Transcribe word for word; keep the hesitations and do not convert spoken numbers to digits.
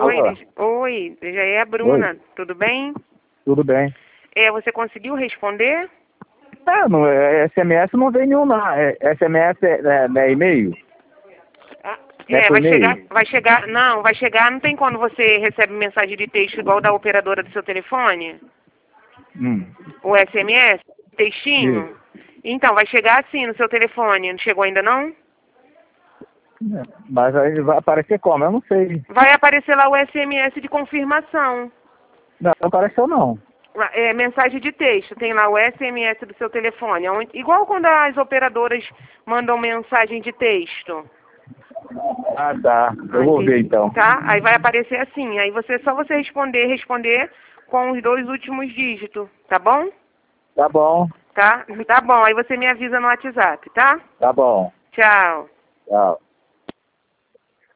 Oi, Alô? oi, já é a Bruna, Oi. tudo bem? Tudo bem. É, você conseguiu responder? É, não, é, S M S não vem nenhum, não. É, S M S é, é, é e-mail? Ah, Não é é, por vai chegar, e-mail? vai chegar, não, vai chegar, não tem quando você recebe mensagem de texto igual da operadora do seu telefone? Hum. O S M S? Isso. Textinho? Então, vai chegar assim no seu telefone, não chegou ainda não? É, mas aí vai aparecer como? Eu não sei. Vai aparecer lá o S M S de confirmação. Não, não apareceu não. É, mensagem de texto, tem lá o S M S do seu telefone, onde- igual quando as operadoras mandam mensagem de texto. Ah, tá. Eu Ah, vou ver entendi. então. Tá? Aí vai aparecer assim. Aí você só você responder, responder com os dois últimos dígitos, tá bom? Tá bom. Tá? Tá bom. Aí você me avisa no WhatsApp, tá? Tá bom. Tchau. Tchau.